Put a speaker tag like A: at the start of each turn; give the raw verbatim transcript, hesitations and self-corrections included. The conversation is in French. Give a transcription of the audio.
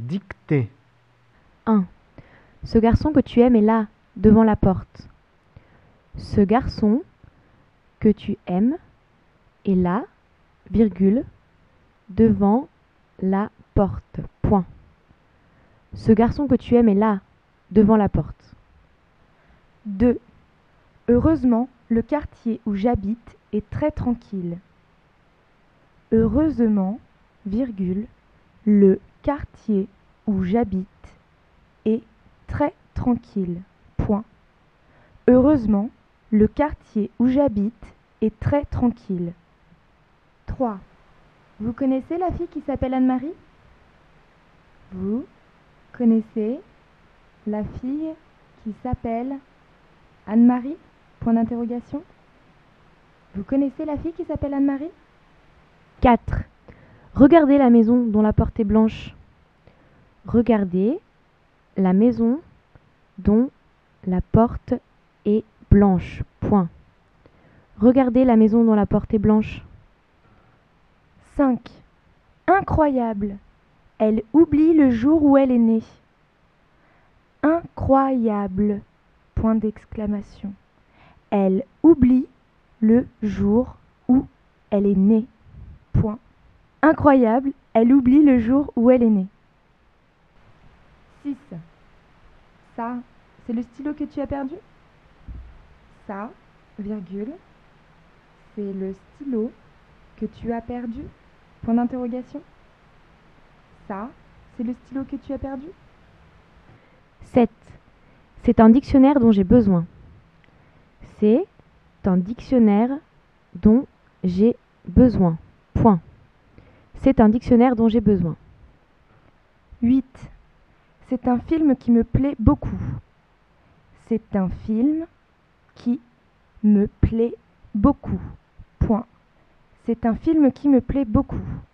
A: Dictée.
B: un. Ce garçon que tu aimes est là, devant la porte. Ce garçon que tu aimes est là, virgule, devant la porte. Point. Ce garçon que tu aimes est là, devant la porte.
C: deux. Heureusement, le quartier où j'habite est très tranquille. Heureusement, virgule, le quartier où j'habite est très tranquille. Point. Heureusement, le quartier où j'habite est très tranquille. trois. Vous connaissez la fille qui s'appelle Anne-Marie? Vous connaissez la fille qui s'appelle Anne-Marie? Point d'interrogation. Vous connaissez la fille qui s'appelle Anne-Marie?
B: quatre. Regardez la maison dont la porte est blanche. Regardez la maison dont la porte est blanche. Point. Regardez la maison dont la porte est blanche.
C: cinq. Incroyable. Elle oublie le jour où elle est née. Incroyable. Point d'exclamation. Elle oublie le jour où elle est née. Point. Incroyable. Elle oublie le jour où elle est née. six. Ça, c'est le stylo que tu as perdu? Ça, virgule, c'est le stylo que tu as perdu? Point d'interrogation. Ça, c'est le stylo que tu as perdu?
B: sept. C'est un dictionnaire dont j'ai besoin. C'est un dictionnaire dont j'ai besoin. Point. C'est un dictionnaire dont j'ai besoin.
C: huit. C'est un film qui me plaît beaucoup. C'est un film qui me plaît beaucoup. Point. C'est un film qui me plaît beaucoup.